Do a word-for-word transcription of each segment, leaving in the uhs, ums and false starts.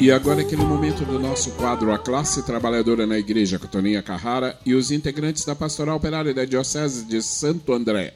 E agora aquele momento do nosso quadro A Classe Trabalhadora na Igreja, com Toninha Carrara e os integrantes da Pastoral Operária da Diocese de Santo André.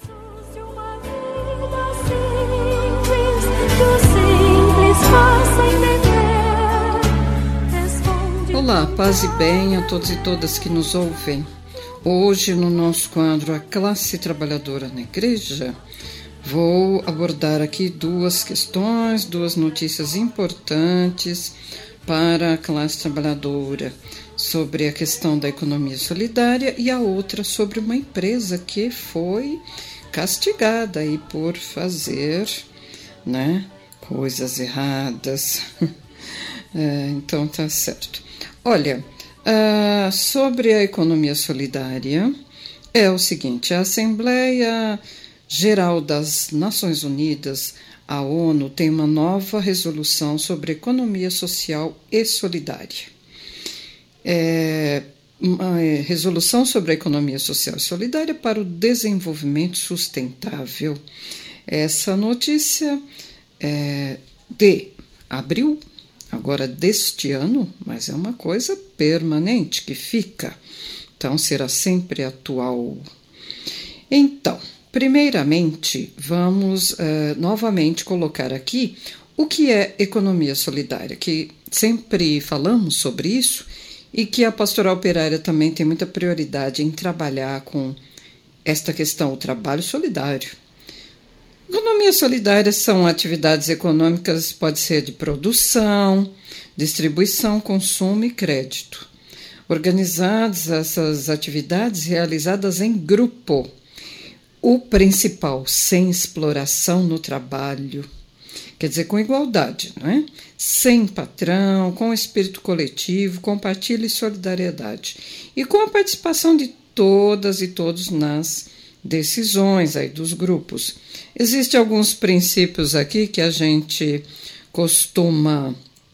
Olá, paz e bem a todos e todas que nos ouvem. Hoje no nosso quadro A Classe Trabalhadora na Igreja, vou abordar aqui duas questões, duas notícias importantes para a classe trabalhadora, sobre a questão da economia solidária e a outra sobre uma empresa que foi castigada aí por fazer, né, coisas erradas. É, então tá certo. Olha, uh, sobre a economia solidária, é o seguinte: a Assembleia Geral das Nações Unidas, a ONU, tem uma nova resolução sobre economia social e solidária. É uma resolução sobre a economia social e solidária para o desenvolvimento sustentável. Essa notícia é de abril, agora deste ano, mas é uma coisa permanente que fica, então será sempre atual. Então, primeiramente, vamos uh, novamente colocar aqui o que é economia solidária, que sempre falamos sobre isso e que a Pastoral Operária também tem muita prioridade em trabalhar com esta questão, o trabalho solidário. Economia solidária são atividades econômicas, pode ser de produção, distribuição, consumo e crédito. Organizadas essas atividades realizadas em grupo. O principal, sem exploração no trabalho, quer dizer, com igualdade, não é? Sem patrão, com espírito coletivo, compartilho e solidariedade. E com a participação de todas e todos nas decisões aí dos grupos. Existem alguns princípios aqui que a gente costuma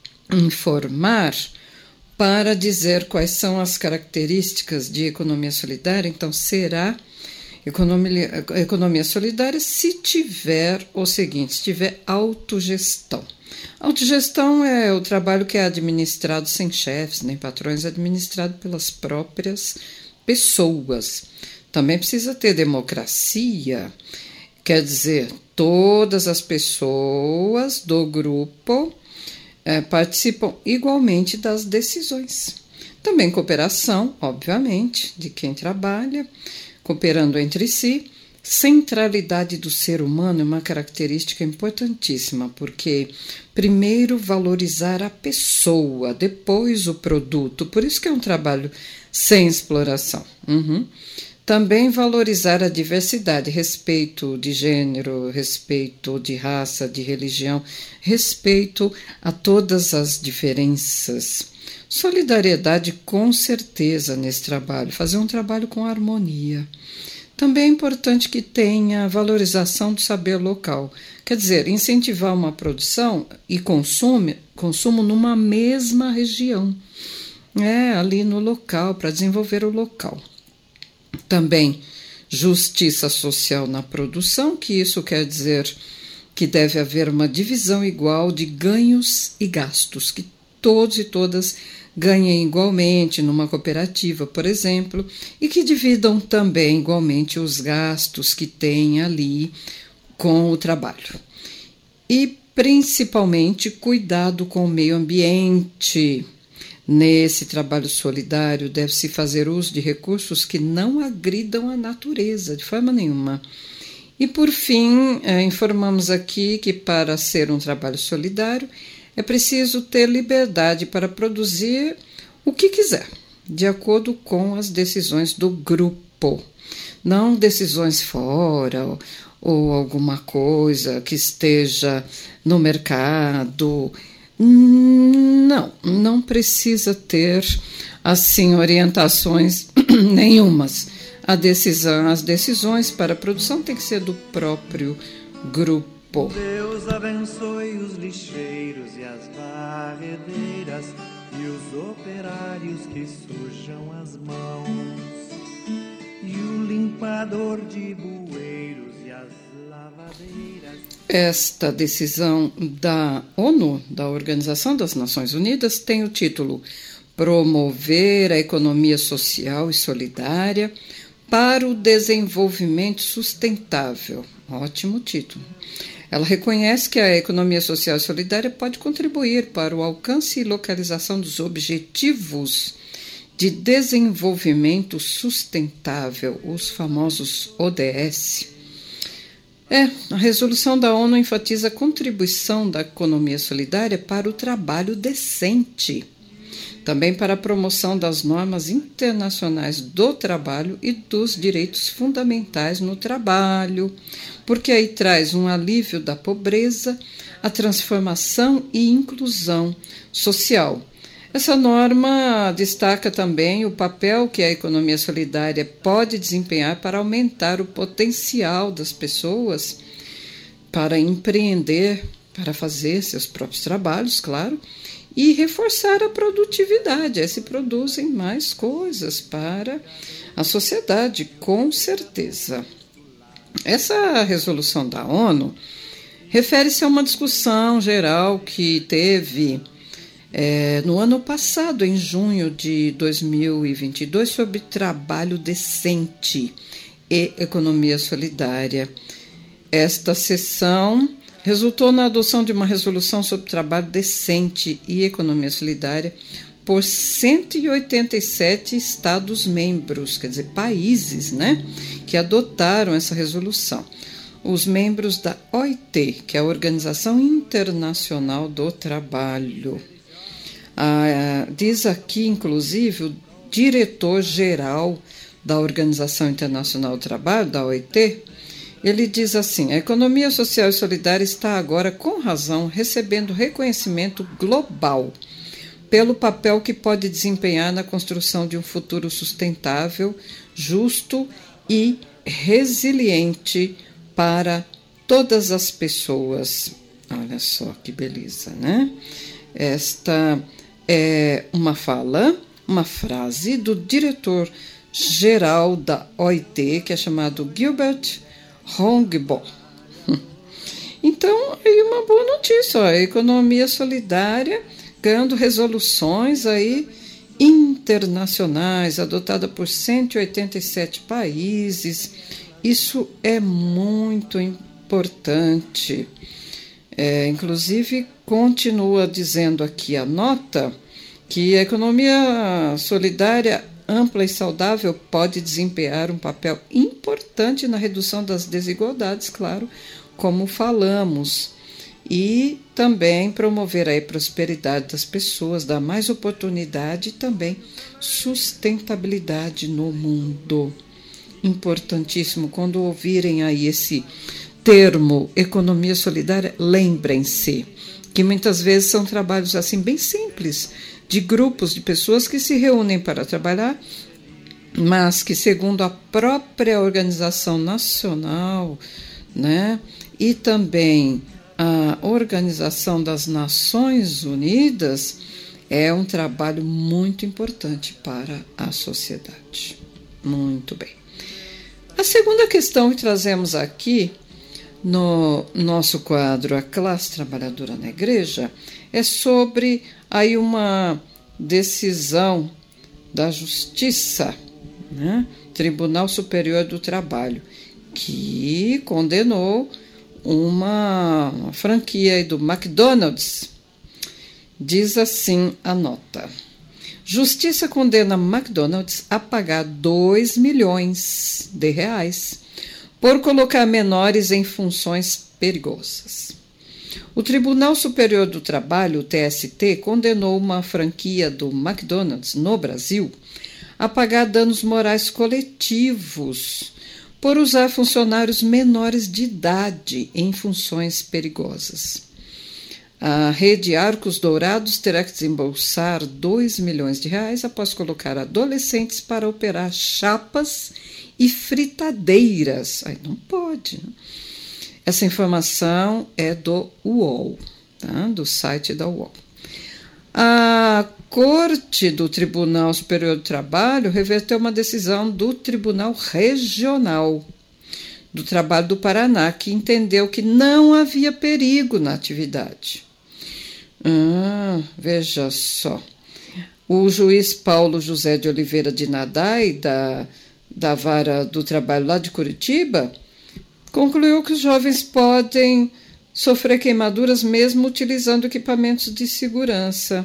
informar para dizer quais são as características de economia solidária. Então, será economia, economia solidária se tiver o seguinte, se tiver autogestão. Autogestão é o trabalho que é administrado sem chefes nem patrões, administrado pelas próprias pessoas. Também precisa ter democracia, quer dizer, todas as pessoas do grupo é, participam igualmente das decisões. Também cooperação, obviamente, de quem trabalha, cooperando entre si. Centralidade do ser humano é uma característica importantíssima, porque primeiro valorizar a pessoa, depois o produto, por isso que é um trabalho sem exploração. Uhum. Também valorizar a diversidade, respeito de gênero, respeito de raça, de religião, respeito a todas as diferenças. Solidariedade, com certeza, nesse trabalho, fazer um trabalho com harmonia. Também é importante que tenha valorização do saber local, quer dizer, incentivar uma produção e consumo, consumo numa mesma região, é, ali no local, para desenvolver o local. Também justiça social na produção, que isso quer dizer que deve haver uma divisão igual de ganhos e gastos, que todos e todas ganhem igualmente numa cooperativa, por exemplo, e que dividam também igualmente os gastos que têm ali com o trabalho. E, principalmente, cuidado com o meio ambiente. Nesse trabalho solidário, deve-se fazer uso de recursos que não agridam a natureza, de forma nenhuma. E, por fim, eh, informamos aqui que, para ser um trabalho solidário, é preciso ter liberdade para produzir o que quiser, de acordo com as decisões do grupo. Não decisões fora ou, ou alguma coisa que esteja no mercado. Não, não precisa ter, assim, orientações nenhumas. A decisão, as decisões para a produção tem que ser do próprio grupo. Deus abençoe os lixeiros e as varredeiras e os operários que sujam as mãos, e o limpador de bueiros e Esta decisão da ONU, da Organização das Nações Unidas, tem o título Promover a Economia Social e Solidária para o Desenvolvimento Sustentável. Ótimo título. Ela reconhece que a economia social e solidária pode contribuir para o alcance e localização dos objetivos de desenvolvimento sustentável, os famosos O D S. É, a resolução da ONU enfatiza a contribuição da economia solidária para o trabalho decente, também para a promoção das normas internacionais do trabalho e dos direitos fundamentais no trabalho, porque aí traz um alívio da pobreza, a transformação e inclusão social. Essa norma destaca também o papel que a economia solidária pode desempenhar para aumentar o potencial das pessoas para empreender, para fazer seus próprios trabalhos, claro, e reforçar a produtividade. Aí se produzem mais coisas para a sociedade, com certeza. Essa resolução da ONU refere-se a uma discussão geral que teve É, no ano passado, em junho de dois mil e vinte e dois, sobre trabalho decente e economia solidária. Esta sessão resultou na adoção de uma resolução sobre trabalho decente e economia solidária por cento e oitenta e sete Estados-membros, quer dizer, países, né, que adotaram essa resolução. Os membros da O I T, que é a Organização Internacional do Trabalho. Ah, diz aqui, inclusive, o diretor-geral da Organização Internacional do Trabalho, da O I T, ele diz assim: a economia social e solidária está agora, com razão, recebendo reconhecimento global pelo papel que pode desempenhar na construção de um futuro sustentável, justo e resiliente para todas as pessoas. Olha só que beleza, né? Esta é uma fala, uma frase do diretor-geral da O I T, que é chamado Gilbert Hongbo. Então, aí uma boa notícia, ó, a economia solidária ganhando resoluções aí internacionais, adotada por cento e oitenta e sete países. Isso é muito importante. É, inclusive, continua dizendo aqui a nota que a economia solidária ampla e saudável pode desempenhar um papel importante na redução das desigualdades, claro, como falamos, e também promover a prosperidade das pessoas, dar mais oportunidade e também sustentabilidade no mundo. Importantíssimo, quando ouvirem aí esse termo economia solidária, lembrem-se que muitas vezes são trabalhos assim bem simples, de grupos de pessoas que se reúnem para trabalhar, mas que, segundo a própria Organização Nacional, né, e também a Organização das Nações Unidas, é um trabalho muito importante para a sociedade. Muito bem. A segunda questão que trazemos aqui no nosso quadro A Classe Trabalhadora na Igreja é sobre aí uma decisão da Justiça, né? Tribunal Superior do Trabalho, que condenou uma, uma franquia aí do McDonald's. Diz assim a nota: Justiça condena McDonald's a pagar dois milhões de reais por colocar menores em funções perigosas. O Tribunal Superior do Trabalho, o T S T, condenou uma franquia do McDonald's no Brasil a pagar danos morais coletivos por usar funcionários menores de idade em funções perigosas. A rede Arcos Dourados terá que desembolsar dois milhões de reais após colocar adolescentes para operar chapas e fritadeiras. Aí não pode. Né? Essa informação é do U O L, tá? Do site da U O L. A Corte do Tribunal Superior do Trabalho reverteu uma decisão do Tribunal Regional do Trabalho do Paraná, que entendeu que não havia perigo na atividade. Ah, veja só. O juiz Paulo José de Oliveira de Nadai, da, da Vara do Trabalho lá de Curitiba, concluiu que os jovens podem sofrer queimaduras mesmo utilizando equipamentos de segurança.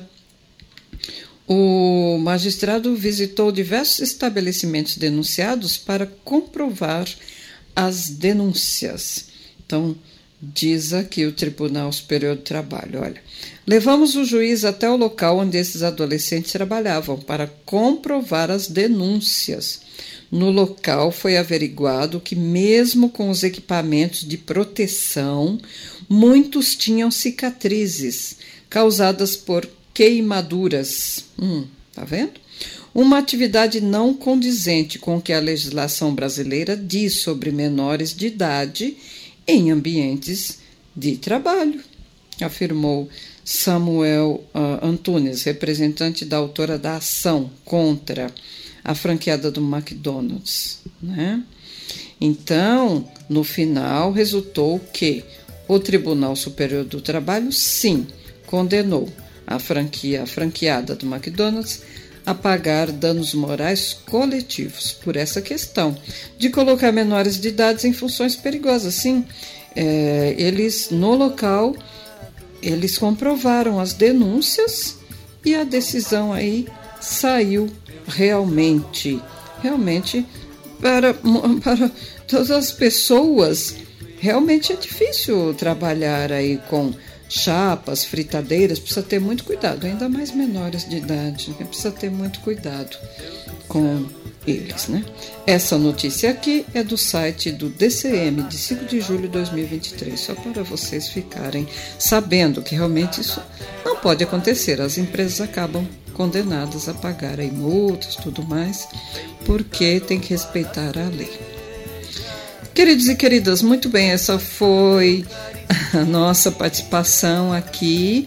O magistrado visitou diversos estabelecimentos denunciados para comprovar as denúncias. Então, diz aqui o Tribunal Superior do Trabalho, olha, levamos o juiz até o local onde esses adolescentes trabalhavam para comprovar as denúncias. No local foi averiguado que, mesmo com os equipamentos de proteção, muitos tinham cicatrizes causadas por queimaduras. Hum, tá vendo? Uma atividade não condizente com o que a legislação brasileira diz sobre menores de idade em ambientes de trabalho, afirmou Samuel uh, Antunes, representante da autora da ação contra a franqueada do McDonald's, né? Então, no final, resultou que o Tribunal Superior do Trabalho, sim, condenou a franquia, a franqueada do McDonald's a pagar danos morais coletivos por essa questão de colocar menores de idade em funções perigosas. Sim, é, eles, no local, eles comprovaram as denúncias e a decisão aí saiu realmente, realmente para, para todas as pessoas, realmente é difícil trabalhar aí com chapas, fritadeiras, precisa ter muito cuidado, ainda mais menores de idade, né? Precisa ter muito cuidado com eles, né? Essa notícia aqui é do site do D C M, de cinco de julho de dois mil e vinte e três, só para vocês ficarem sabendo que realmente isso não pode acontecer, as empresas acabam condenadas a pagar aí multas, tudo mais, porque tem que respeitar a lei. Queridos e queridas, muito bem, essa foi a nossa participação aqui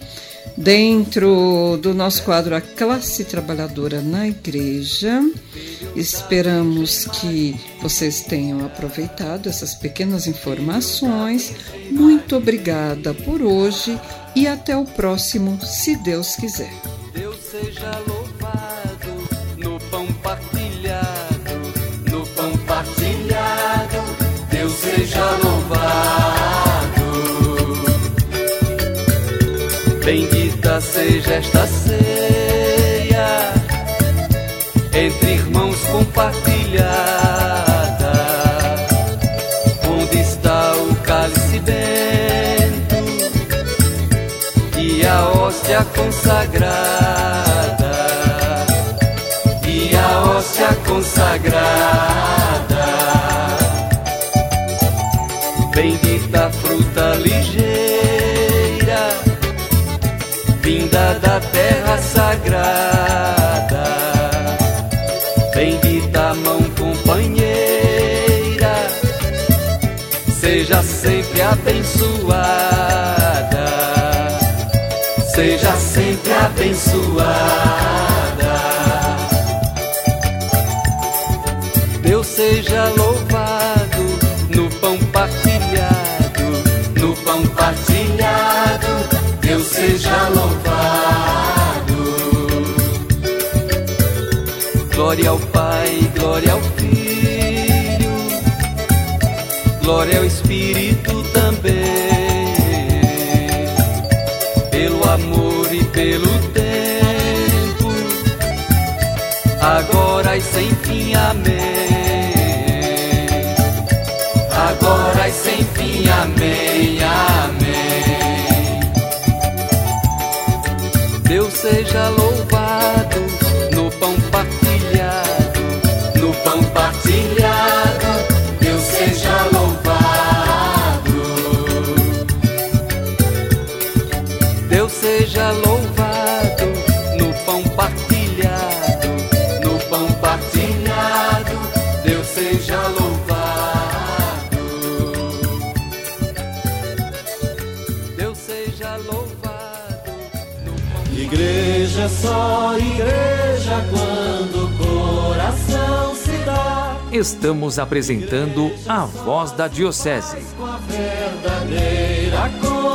dentro do nosso quadro A Classe Trabalhadora na Igreja. Esperamos que vocês tenham aproveitado essas pequenas informações. Muito obrigada por hoje e até o próximo, se Deus quiser. Deus seja louvado no pão partilhado, no pão partilhado, Deus seja louvado. Bendita seja esta ceia, entre irmãos compartilhada, onde está o cálice bento e a hóstia consagrada, e a hóstia consagrada. Bendita fruta ligeira, vinda da terra sagrada, bendita mão companheira, seja sempre abençoada, seja sempre abençoada. Deus seja louvado no pão partilhado, no pão partilhado, Deus seja louvado. Glória ao Pai, glória ao Filho, glória ao Espírito também, pelo amor e pelo tempo, agora e sem fim, amém. Agora e sem fim, amém, amém. Deus seja louvado no pão partilhado, no pão partilhado, Deus seja louvado. Deus seja louvado no pão partilhado, no pão partilhado, Deus seja louvado. Deus seja louvado no pão. Igreja é só igreja quando o coração se dá estamos apresentando a Voz da Diocese. Com a verdadeira